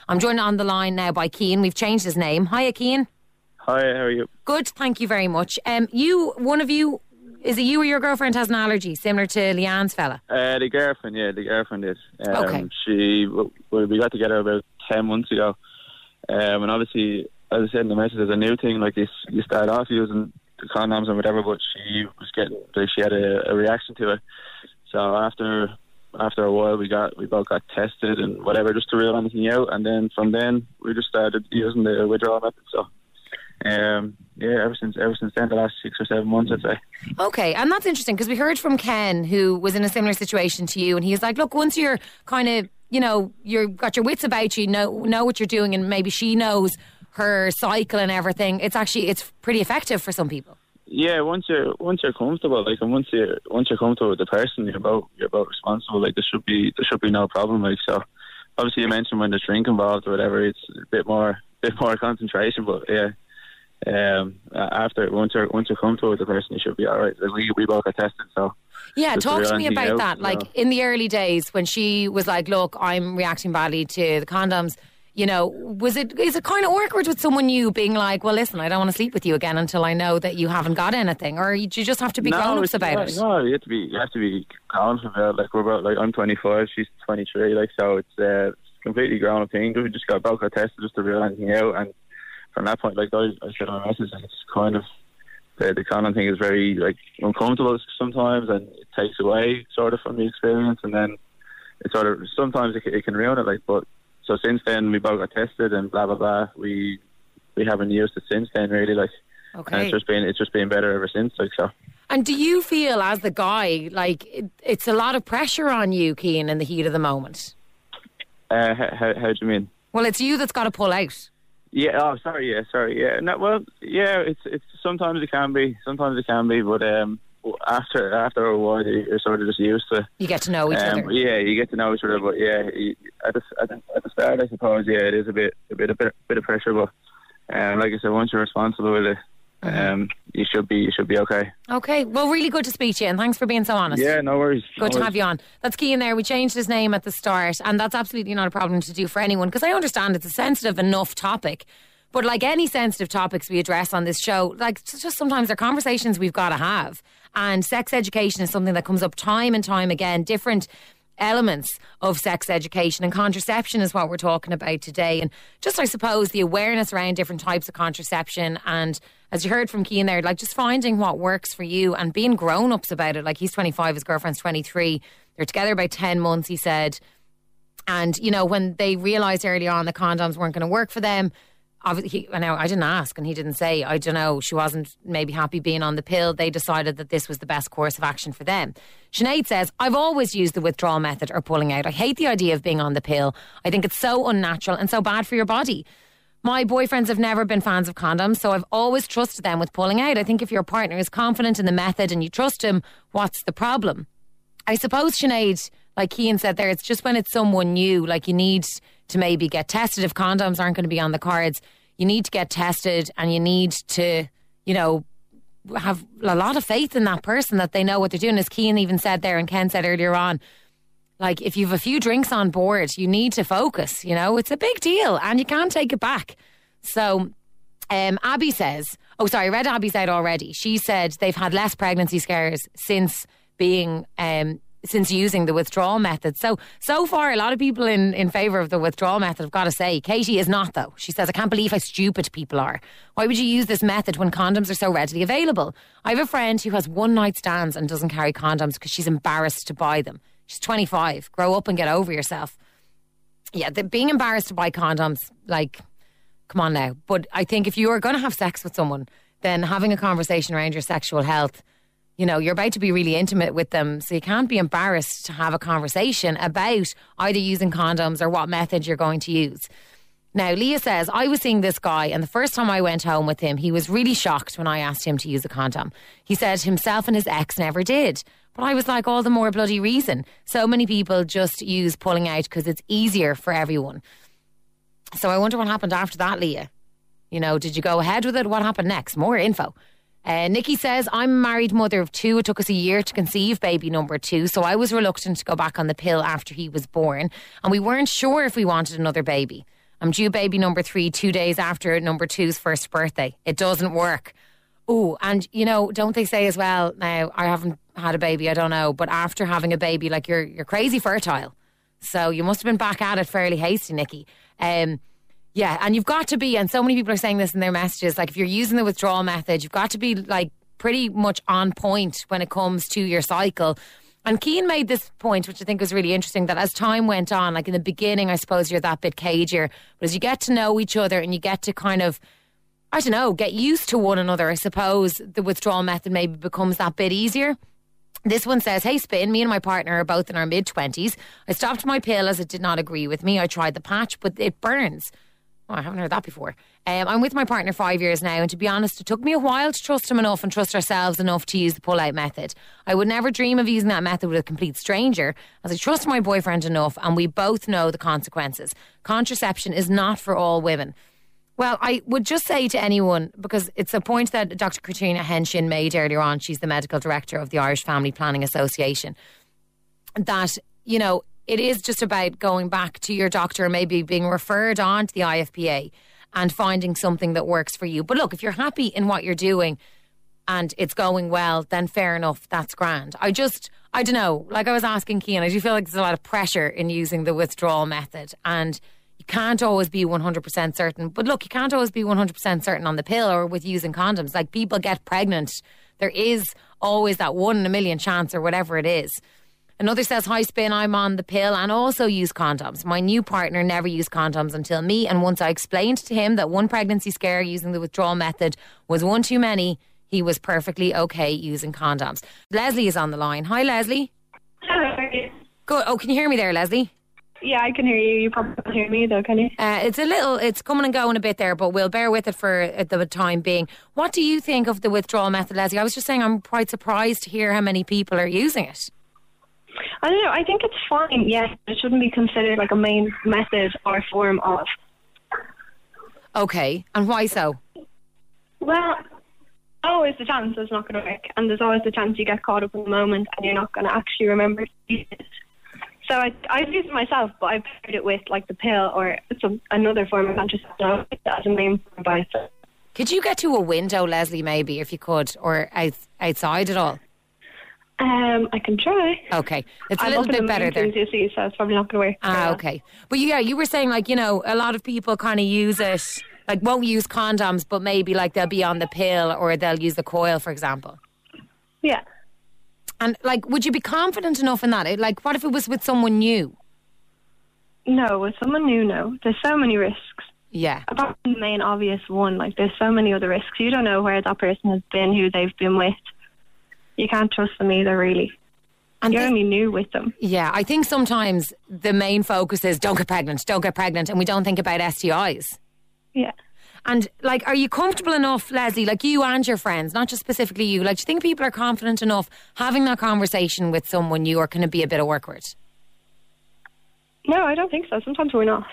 I'm joined on the line now by Cian. We've changed his name. Hiya, Cian. Hi, how are you? Good, thank you very much. One of you, is it you or your girlfriend has an allergy, similar to Leanne's fella? The girlfriend is. Okay. We got together about 10 months ago. And obviously, as I said in the message, there's a new thing, like this, you start off using the condoms and whatever, but she had a reaction to it. So after a while, we both got tested and whatever, just to rule anything out. And then from then, we just started using the withdrawal method. So, ever since then, the last 6 or 7 months, I'd say. Okay, and that's interesting because we heard from Ken, who was in a similar situation to you, and he's like, look, once you're kind of, you've got your wits about you, know what you're doing, and maybe she knows her cycle and everything, it's pretty effective for some people. Yeah, once you're comfortable, like, and once you're comfortable with the person, you're both responsible. Like, there should be no problem. Like, so obviously you mentioned when there's drink involved or whatever, it's a bit more concentration. But yeah, once you're comfortable with the person, you should be all right. Like, we both got tested, so. Yeah, talk to me about that. Like, in the early days when she was like, look, I'm reacting badly to the condoms, is it kind of awkward with someone new being like, well, listen, I don't want to sleep with you again until I know that you haven't got anything? Or do you just have to be grown-ups about it? No, you have to be grown-ups about it. Like, we're about, like, I'm 25, she's 23, like, so it's completely grown-up thing. We just got tested just to rule anything out, and from that point, like, I said on my message, like, it's kind of, the condom thing is very, like, uncomfortable sometimes, and it takes away sort of from the experience, and then it sort of, sometimes it can ruin it, like, but so since then we both got tested and blah blah blah. We haven't used it since then, really, like. Okay. And it's just been better ever since, like, so. And do you feel, as the guy, like it's a lot of pressure on you, Cian, in the heat of the moment? How do you mean? Well, it's you that's got to pull out. Yeah. Oh, sorry. Yeah. No, well, yeah. It's sometimes it can be, but after a while, you're sort of just used to. You get to know each other. Yeah, you get to know each other, but yeah, at the start, I suppose, yeah, it is a bit of pressure, but like I said, once you're responsible with it, you should be okay. Okay, well, really good to speak to you, and thanks for being so honest. Yeah, no worries. Good to have you on. That's Cian there. We changed his name at the start, and that's absolutely not a problem to do for anyone, because I understand it's a sensitive enough topic. But like any sensitive topics we address on this show, like, just sometimes they're conversations we've got to have. And sex education is something that comes up time and time again. Different elements of sex education, and contraception is what we're talking about today. And just, I suppose, the awareness around different types of contraception. And as you heard from Cian there, like, just finding what works for you and being grown-ups about it. Like, he's 25, his girlfriend's 23. They're together about 10 months, he said. And, when they realised early on the condoms weren't going to work for them, obviously, I didn't ask, and he didn't say. I don't know. She wasn't maybe happy being on the pill. They decided that this was the best course of action for them. Sinead says, I've always used the withdrawal method or pulling out. I hate the idea of being on the pill. I think it's so unnatural and so bad for your body. My boyfriends have never been fans of condoms, so I've always trusted them with pulling out. I think if your partner is confident in the method and you trust him, what's the problem? I suppose, Sinead, like Cian said there, it's just when it's someone new, like, you need to maybe get tested. If condoms aren't going to be on the cards, you need to get tested, and you need to, have a lot of faith in that person, that they know what they're doing. As Cian even said there, and Ken said earlier on, like, if you've a few drinks on board, you need to focus, it's a big deal and you can't take it back. So Abby says, I read Abby's out already. She said they've had less pregnancy scares since using the withdrawal method. So far, a lot of people in favour of the withdrawal method, I've got to say. Katie is not, though. She says, I can't believe how stupid people are. Why would you use this method when condoms are so readily available? I have a friend who has one-night stands and doesn't carry condoms because she's embarrassed to buy them. She's 25. Grow up and get over yourself. Yeah, being embarrassed to buy condoms, like, come on now. But I think if you are going to have sex with someone, then having a conversation around your sexual health, you're about to be really intimate with them, so you can't be embarrassed to have a conversation about either using condoms or what method you're going to use. Now, Leah says, I was seeing this guy, and the first time I went home with him, he was really shocked when I asked him to use a condom. He said himself and his ex never did. But I was like, all the more bloody reason. So many people just use pulling out because it's easier for everyone. So I wonder what happened after that, Leah. Did you go ahead with it? What happened next? More info. Nikki says, I'm a married mother of 2. It took us a year to conceive baby number 2, so I was reluctant to go back on the pill after he was born, and we weren't sure if we wanted another baby. I'm due baby number 3 2 days after number 2's first birthday. It doesn't work. Oh, and you know, don't they say as well, now I haven't had a baby, I don't know, but after having a baby, like you're crazy fertile. So you must have been back at it fairly hasty, Nikki. Yeah, and you've got to be, and so many people are saying this in their messages, like if you're using the withdrawal method, you've got to be like pretty much on point when it comes to your cycle. And Cian made this point, which I think was really interesting, that as time went on, like in the beginning, I suppose you're that bit cagier, but as you get to know each other and you get to kind of, I don't know, get used to one another, I suppose the withdrawal method maybe becomes that bit easier. This one says, hey Spin, me and my partner are both in our mid-20s. I stopped my pill as it did not agree with me. I tried the patch, but it burns. Oh, I haven't heard that before. I'm with my partner 5 years now, and to be honest, it took me a while to trust him enough and trust ourselves enough to use the pull-out method. I would never dream of using that method with a complete stranger, as I trust my boyfriend enough and we both know the consequences. Contraception is not for all women. Well, I would just say to anyone, because it's a point that Dr. Katrina Henshin made earlier on, she's the medical director of the Irish Family Planning Association, that, you know, it is just about going back to your doctor, maybe being referred on to the IFPA and finding something that works for you. But look, if you're happy in what you're doing and it's going well, then fair enough, that's grand. I don't know, like I was asking Cian, I do feel like there's a lot of pressure in using the withdrawal method, and you can't always be 100% certain. But look, you can't always be 100% certain on the pill or with using condoms. Like, people get pregnant. There is always that 1 in a million chance or whatever it is. Another says, hi Spin, I'm on the pill and also use condoms. My new partner never used condoms until me, and once I explained to him that one pregnancy scare using the withdrawal method was one too many, he was perfectly okay using condoms. Leslie is on the line. Hi Leslie. Hello. Good. Oh, can you hear me there, Leslie? Yeah, I can hear you. You probably can't hear me though, can you? It's coming and going a bit there, but we'll bear with it for the time being. What do you think of the withdrawal method, Leslie? I was just saying I'm quite surprised to hear how many people are using it. I don't know. I think it's fine. Yes, it shouldn't be considered like a main method or form of. Okay, and why so? Well, always the chance it's not going to work, and there's always the chance you get caught up in the moment and you're not going to actually remember to use it. So I've used it myself, but I've paired it with like the pill or another form of contraception as a main form by itself. Could you get to a window, Leslie, maybe, if you could, or outside at all? I can try. Okay. It's a little bit better there. You see, so it's probably not going to work. Okay. But yeah, you were saying, like, you know, a lot of people kind of use it, like won't use condoms, but maybe like they'll be on the pill or they'll use the coil, for example. Yeah. And like, would you be confident enough in that? Like, what if it was with someone new? No, with someone new, no. There's so many risks. Yeah. Apart from the main obvious one, like there's so many other risks. You don't know where that person has been, who they've been with. You can't trust them either, really. And you're only new with them. Yeah, I think sometimes the main focus is don't get pregnant, and we don't think about STIs. Yeah. And, like, are you comfortable enough, Leslie, like you and your friends, not just specifically you, like, do you think people are confident enough having that conversation with someone new, or can it be a bit awkward? No, I don't think so. Sometimes we're not.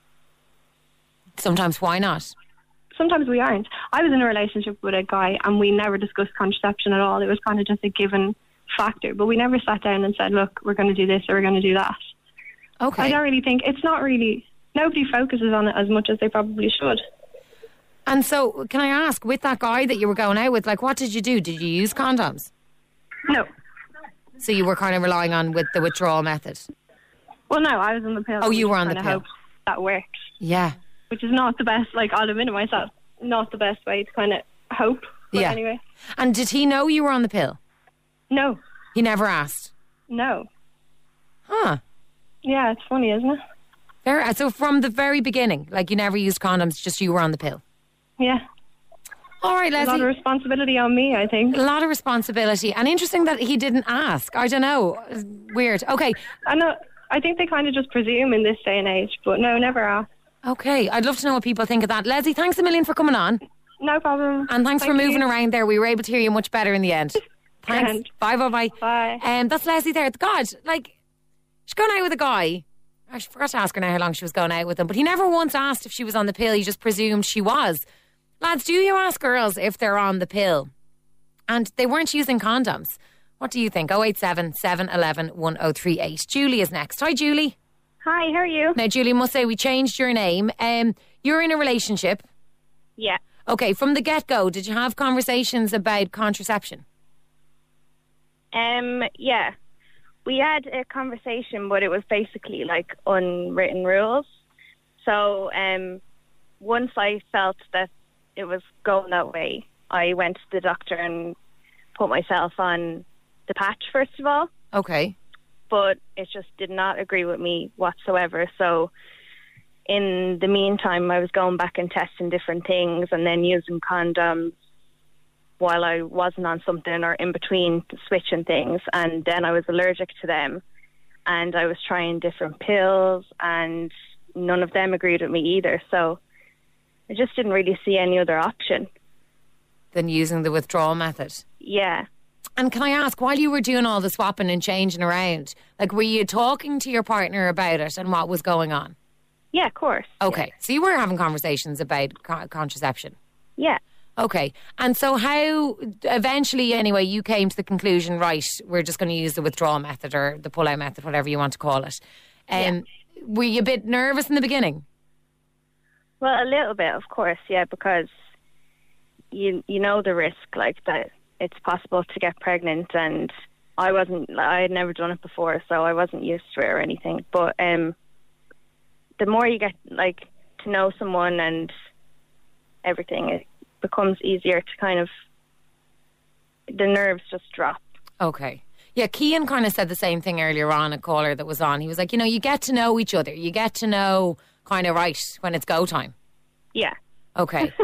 Sometimes why not? Sometimes we aren't. I was in a relationship with a guy and we never discussed contraception at all. It was kind of just a given factor. But we never sat down and said, look, we're going to do this or we're going to do that. Okay. I don't really think, it's not really, nobody focuses on it as much as they probably should. And so, can I ask, with that guy that you were going out with, like, what did you do? Did you use condoms? No. So you were kind of relying on with the withdrawal method? Well, no, I was on the pill. Oh, you were on the pill. Hope that worked. Yeah. Which is not the best, like, I'll admit it myself, not the best way to kind of hope. But yeah. Anyway. And did he know you were on the pill? No. He never asked? No. Huh. Yeah, it's funny, isn't it? So from the very beginning, like, you never used condoms, just you were on the pill? Yeah. All right, Leslie. A lot of responsibility on me, I think. A lot of responsibility. And interesting that he didn't ask. I don't know. Weird. Okay. I think they kind of just presume in this day and age, but no, never asked. Okay, I'd love to know what people think of that. Leslie, thanks a million for coming on. No problem. And thanks for moving around there. We were able to hear you much better in the end. Thanks. Grand. Bye. Bye. That's Leslie there. God, like, she's going out with a guy. I forgot to ask her now how long she was going out with him, but he never once asked if she was on the pill. He just presumed she was. Lads, do you ask girls if they're on the pill? And they weren't using condoms. What do you think? 087 711 1038. Julie is next. Hi, Julie. Hi, how are you? Now, Julie, must say we changed your name. You're in a relationship. Yeah. Okay, from the get-go, did you have conversations about contraception? Yeah. We had a conversation, but it was basically like unwritten rules. So, once I felt that it was going that way, I went to the doctor and put myself on the patch, first of all. Okay. But it just did not agree with me whatsoever. So in the meantime, I was going back and testing different things and then using condoms while I wasn't on something or in between switching things. And then I was allergic to them. And I was trying different pills and none of them agreed with me either. So I just didn't really see any other option Than using the withdrawal method? Yeah. And can I ask, while you were doing all the swapping and changing around, like, were you talking to your partner about it and what was going on? Yeah, of course. Okay, Yeah. so you were having conversations about contraception? Yeah. Okay, and so how, eventually anyway, you came to the conclusion, right, we're just going to use the withdrawal method or the pull-out method, whatever you want to call it. Were you a bit nervous in the beginning? Well, a little bit, of course, yeah, because you know the risk, like that it's possible to get pregnant, and I had never done it before, so I wasn't used to it or anything. But the more you get like to know someone and everything, it becomes easier to kind of, the nerves just drop. Okay. Yeah, Cian kind of said the same thing earlier on, a caller that was on. He was like, you get to know each other. You get to know kind of right when it's go time. Yeah. Okay.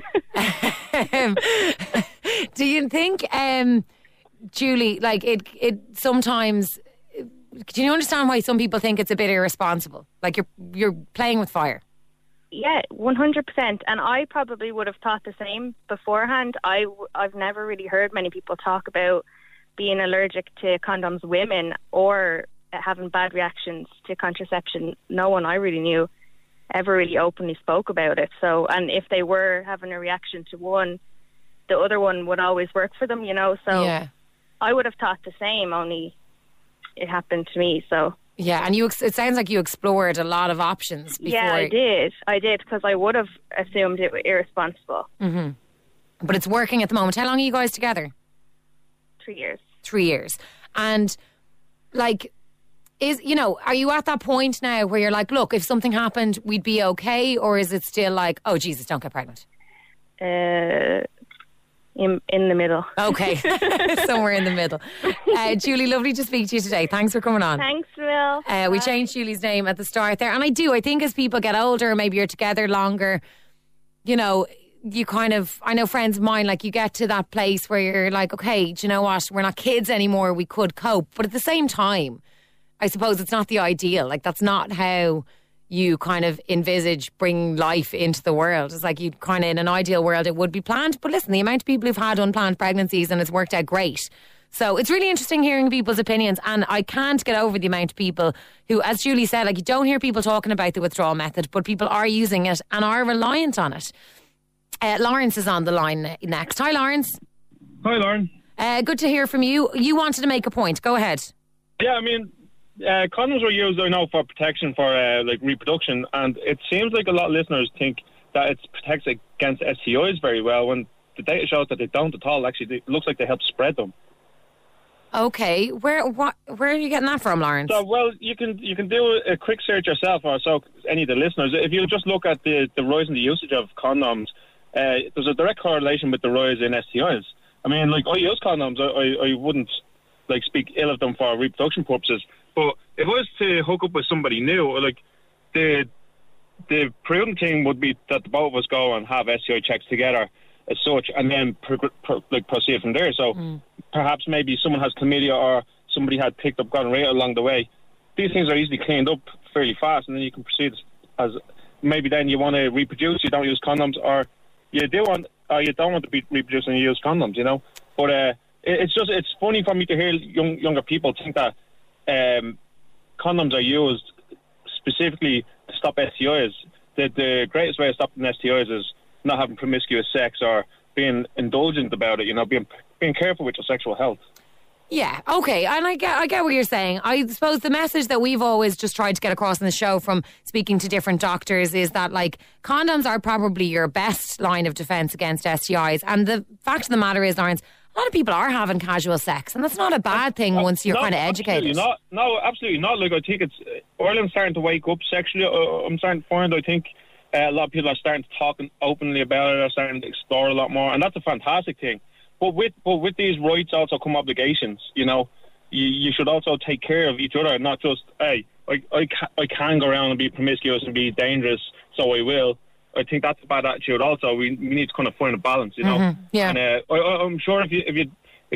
Do you think, Julie, like it sometimes, do you understand why some people think it's a bit irresponsible? Like you're playing with fire. Yeah, 100%. And I probably would have thought the same beforehand. I've never really heard many people talk about being allergic to condoms, women, or having bad reactions to contraception. No one I really knew ever really openly spoke about it. So, and if they were having a reaction to one, the other one would always work for them, So yeah. I would have thought the same, only it happened to me. So yeah, and it sounds like you explored a lot of options before. Yeah, I did, because I would have assumed it was irresponsible. Mm-hmm. But it's working at the moment. How long are you guys together? 3 years. 3 years. And like, are you at that point now where you're like, look, if something happened, we'd be okay? Or is it still like, oh, Jesus, don't get pregnant? In the middle. Okay. Somewhere in the middle. Julie, lovely to speak to you today. Thanks for coming on. Thanks, Will. We changed Julie's name at the start there. And I think as people get older, maybe you're together longer, you kind of, I know friends of mine, like you get to that place where you're like, okay, do you know what? We're not kids anymore. We could cope. But at the same time, I suppose it's not the ideal. Like that's not how you kind of envisage bringing life into the world. It's like you kind of, in an ideal world, it would be planned. But listen, the amount of people who've had unplanned pregnancies and it's worked out great. So it's really interesting hearing people's opinions. And I can't get over the amount of people who, as Julie said, like you don't hear people talking about the withdrawal method, but people are using it and are reliant on it. Lawrence is on the line next. Hi, Lawrence. Hi, Lauren. Good to hear from you. You wanted to make a point. Go ahead. Yeah, I mean, condoms were used, I know, for protection for like reproduction, and it seems like a lot of listeners think that it protects against STIs very well, when the data shows that they don't at all. Actually, it looks like they help spread them. Okay, where are you getting that from, Lawrence? So, well, you can do a quick search yourself, or so any of the listeners. If you just look at the rise in the usage of condoms, there's a direct correlation with the rise in STIs. I mean, like, I use condoms. I wouldn't like speak ill of them for reproduction purposes. But if I was to hook up with somebody new, like the prudent thing would be that the both of us go and have STI checks together as such, and then proceed from there. So perhaps maybe someone has chlamydia or somebody had picked up gonorrhea along the way. These things are easily cleaned up fairly fast, and then you can proceed as maybe then you want to reproduce, you don't use condoms, or you do want, or you don't want to be reproducing and you use condoms, But it's funny for me to hear younger people think that condoms are used specifically to stop STIs. The greatest way of stopping STIs is not having promiscuous sex or being indulgent about it, being careful with your sexual health. Yeah, okay, and I get what you're saying. I suppose the message that we've always just tried to get across in the show from speaking to different doctors is that, like, condoms are probably your best line of defence against STIs. And the fact of the matter is, Lawrence, a lot of people are having casual sex, and that's not a bad thing once you're kind of educated. Absolutely not. Like, I think Ireland's starting to wake up sexually. I'm starting to find, I think, a lot of people are starting to talk openly about it, are starting to explore a lot more, and that's a fantastic thing. But with these rights also come obligations. You know, you should also take care of each other, not just, hey, I can go around and be promiscuous and be dangerous, so I will. I think that's a bad attitude. Also, we need to kind of find a balance. You know, yeah. And I'm sure if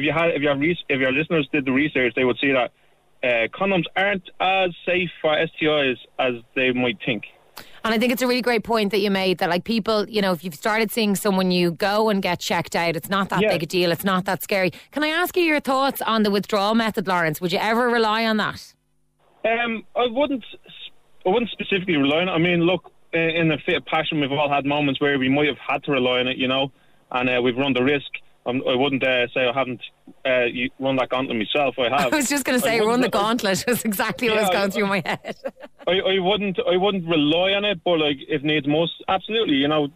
your listeners did the research, they would see that condoms aren't as safe for STIs as they might think. And I think it's a really great point that you made, that, like, people, you know, if you've started seeing someone, you go and get checked out. It's not that big a deal. It's not that scary. Can I ask you your thoughts on the withdrawal method, Lawrence? Would you ever rely on that? I wouldn't specifically rely on it. I mean, look, in a fit of passion, we've all had moments where we might have had to rely on it, you know, and we've run the risk. I wouldn't say I haven't run that gauntlet myself. I have. I was just going to say, run the gauntlet was exactly what was going through my head. I wouldn't rely on it, but, like, if needs must, absolutely. You know,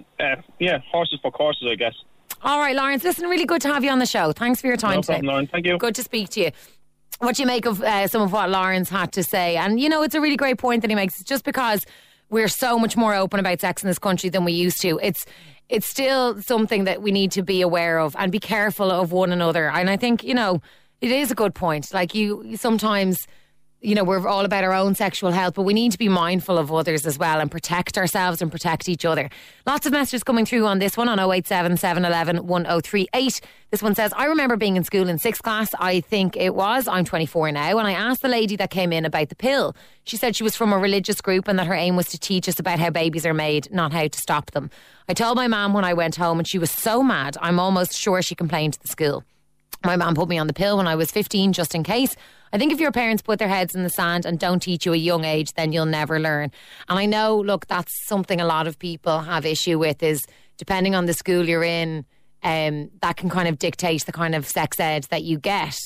horses for courses, I guess. All right, Lawrence. Listen, really good to have you on the show. Thanks for your time today. No problem, Lauren. Thank you. Good to speak to you. What do you make of some of what Lawrence had to say? And, you know, it's a really great point that he makes. Just because we're so much more open about sex in this country than we used to, it's still something that we need to be aware of and be careful of one another. And I think, you know, it is a good point. Like, you sometimes, you know, we're all about our own sexual health, but we need to be mindful of others as well and protect ourselves and protect each other. Lots of messages coming through on this one on 087 711 1038. This one says, I remember being in school in 6th class, I think it was. I'm 24 now, and I asked the lady that came in about the pill. She said she was from a religious group and that her aim was to teach us about how babies are made, not how to stop them. I told my mum when I went home, and she was so mad, I'm almost sure she complained to the school. My mum put me on the pill when I was 15, just in case. I think if your parents put their heads in the sand and don't teach you at a young age, then you'll never learn. And I know, look, that's something a lot of people have issue with, is depending on the school you're in, that can kind of dictate the kind of sex ed that you get.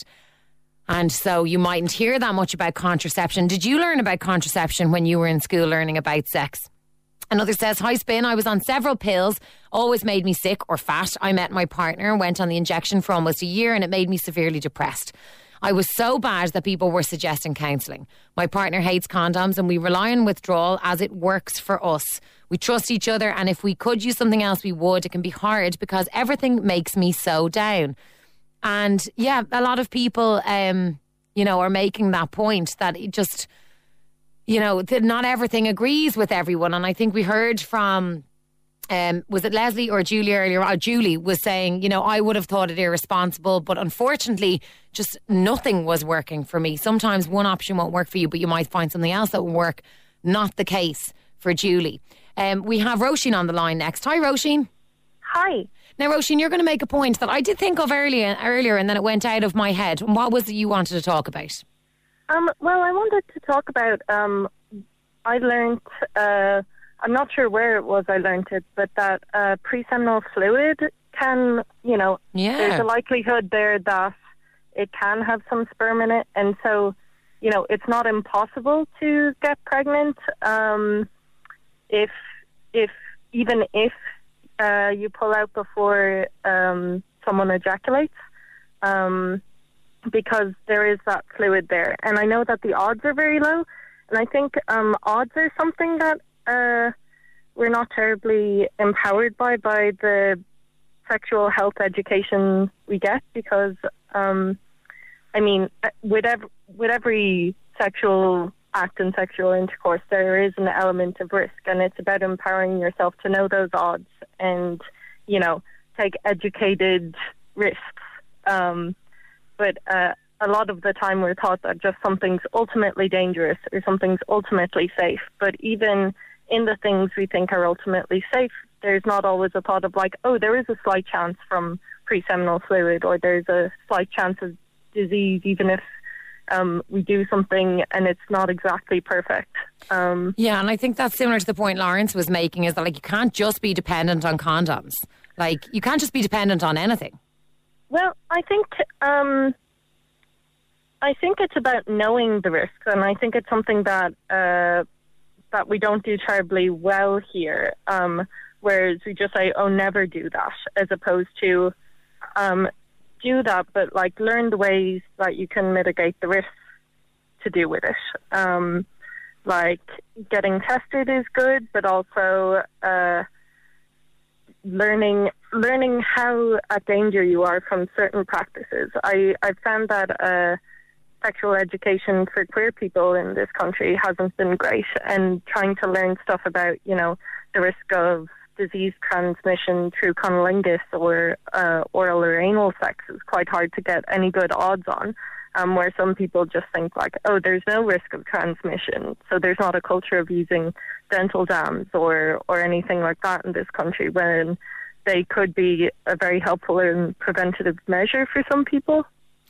And so you mightn't hear that much about contraception. Did you learn about contraception when you were in school learning about sex? Another says, hi Spin, I was on several pills, always made me sick or fat. I met my partner and went on the injection for almost a year, and it made me severely depressed. I was so bad that people were suggesting counselling. My partner hates condoms and we rely on withdrawal as it works for us. We trust each other, and if we could use something else, we would. It can be hard because everything makes me so down. And yeah, a lot of people, you know, are making that point that it just, you know, not everything agrees with everyone. And I think we heard from, was it Leslie or Julie earlier? Julie was saying, you know, I would have thought it irresponsible, but unfortunately, just nothing was working for me. Sometimes one option won't work for you, but you might find something else that will work. Not the case for Julie. We have Roisin on the line next. Hi, Roisin. Hi. Now, Roisin, you're going to make a point that I did think of earlier, and then it went out of my head. What was it you wanted to talk about? Well, I wanted to talk about, I learned, I'm not sure where it was I learned it, but that pre-seminal fluid can, you know, there's a likelihood there that it can have some sperm in it. And so, you know, it's not impossible to get pregnant if you pull out before someone ejaculates. Because there is that fluid there. And I know that the odds are very low. And I think odds are something that we're not terribly empowered by the sexual health education we get. Because, I mean, with every sexual act and sexual intercourse, there is an element of risk. And it's about empowering yourself to know those odds and, you know, take educated risks. But a lot of the time we're taught that just something's ultimately dangerous or something's ultimately safe. But even in the things we think are ultimately safe, there's not always a thought of like, oh, there is a slight chance from pre-seminal fluid, or there's a slight chance of disease, even if we do something and it's not exactly perfect. Yeah, and I think that's similar to the point Lawrence was making, is that, like, you can't just be dependent on condoms. Like, you can't just be dependent on anything. Well, I think I think it's about knowing the risks, and I think it's something that that we don't do terribly well here. Whereas we just say, "Oh, never do that," as opposed to do that, but like learn the ways that you can mitigate the risks to do with it. Like getting tested is good, but also learning how at danger you are from certain practices. I've found that sexual education for queer people in this country hasn't been great, and trying to learn stuff about, you know, the risk of disease transmission through cunnilingus or oral or anal sex is quite hard to get any good odds on. Where some people just think like, oh, there's no risk of transmission, so there's not a culture of using dental dams or anything like that in this country, when they could be a very helpful and preventative measure for some people.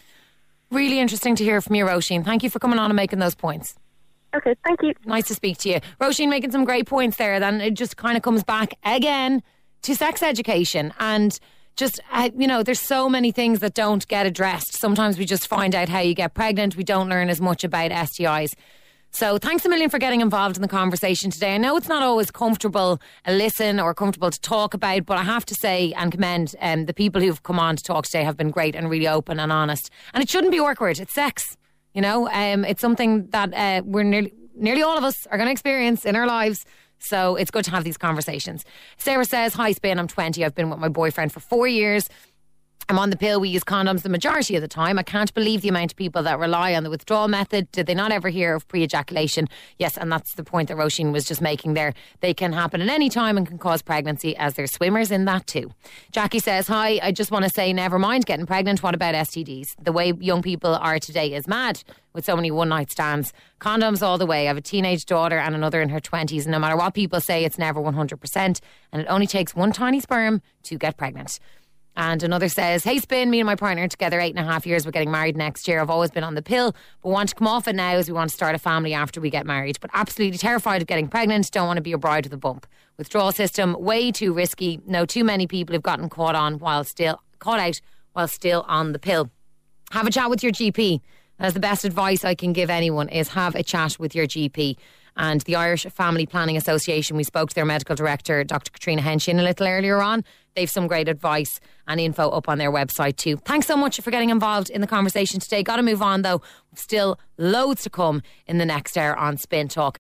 Really interesting to hear from you, Roisin. Thank you for coming on and making those points. Okay, thank you. Nice to speak to you. Roisin making some great points there. Then it just kind of comes back again to sex education and just, you know, there's so many things that don't get addressed. Sometimes we just find out how you get pregnant. We don't learn as much about STIs. So thanks a million for getting involved in the conversation today. I know it's not always comfortable a listen or comfortable to talk about, but I have to say and commend the people who've come on to talk today have been great and really open and honest. And it shouldn't be awkward. It's sex. You know, it's something that we're nearly all of us are going to experience in our lives. So it's good to have these conversations. Sarah says, hi Spin, I'm 20. I've been with my boyfriend for 4 years. I'm on the pill. We use condoms the majority of the time. I can't believe the amount of people that rely on the withdrawal method. Did they not ever hear of pre-ejaculation? Yes, and that's the point that Roisin was just making there. They can happen at any time and can cause pregnancy, as there's swimmers in that too. Jackie says, hi, I just want to say never mind getting pregnant. What about STDs? The way young people are today is mad, with so many one-night stands. Condoms all the way. I have a teenage daughter and another in her 20s. And no matter what people say, it's never 100%. And it only takes one tiny sperm to get pregnant. And another says, hey Spin, me and my partner are together 8.5 years. We're getting married next year. I've always been on the pill, but want to come off it now as we want to start a family after we get married. But absolutely terrified of getting pregnant. Don't want to be a bride with a bump. Withdrawal system, way too risky. Know too many people who've gotten caught out while still on the pill. Have a chat with your GP. That's the best advice I can give anyone, is have a chat with your GP. And the Irish Family Planning Association, we spoke to their medical director, Dr. Katrina Henshin, a little earlier on. They've some great advice and info up on their website too. Thanks so much for getting involved in the conversation today. Got to move on though. Still loads to come in the next hour on Spin Talk.